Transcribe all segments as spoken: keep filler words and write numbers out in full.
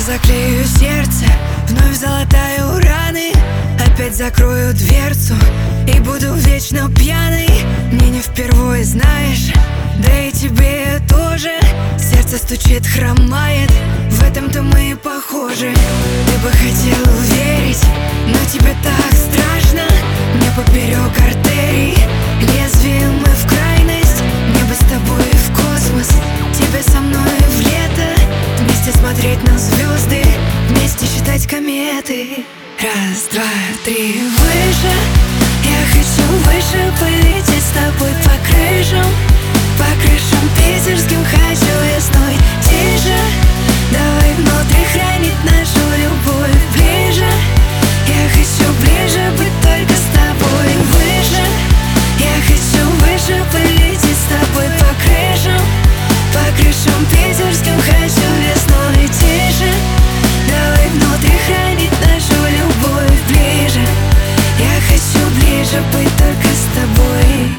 заклею сердце, вновь залатаю раны, опять закрою дверцу и буду вечно пьяной. Мне не впервые, знаешь, да и тебе тоже. Сердце стучит, хромает, в этом-то мы и похожи. Ты бы хотел верить, но тебе так страшно. Мне поперек артерий, лезвием мы в крайность. Мне бы с тобой в космос, тебе со мной в лето. Вместе смотреть на звезды, вместе считать кометы. Раз, два, три, выше. Я хочу выше полететь с тобой по крышам, по крышам питерским. Хочу весной тише. Давай внутри хранить нашу любовь ближе. Я хочу ближе быть только с тобой. Выше. Я хочу выше полететь с тобой по крышам, по крышам питерским. Хочу весной тише. Давай внутри хранить нашу любовь ближе. Я хочу ближе быть только с тобой.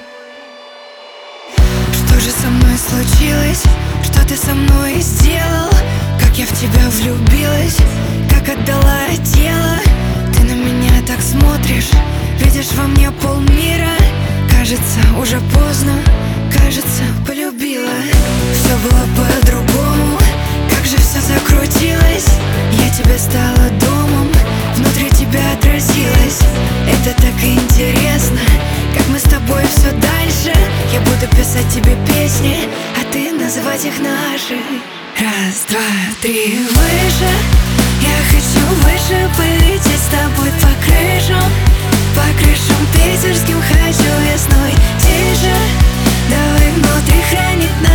Что же со мной случилось? Что ты со мной сделал? Как я в тебя влюбилась, как отдала тело. Ты на меня так смотришь, видишь во мне полмира. Кажется, уже поздно, кажется, полюбила. Все было по-другому, как же все закрутилось. Я тебе стала домом, внутри тебя отразилась. Это так интересно, как мы с тобой все дальше. Я буду писать тебе песни, а ты называть их наши. Раз, два, три, выше. Я хочу выше полететь с тобой по крышам, по крышам питерским. Хочу весной тише. Давай внутри хранить нас.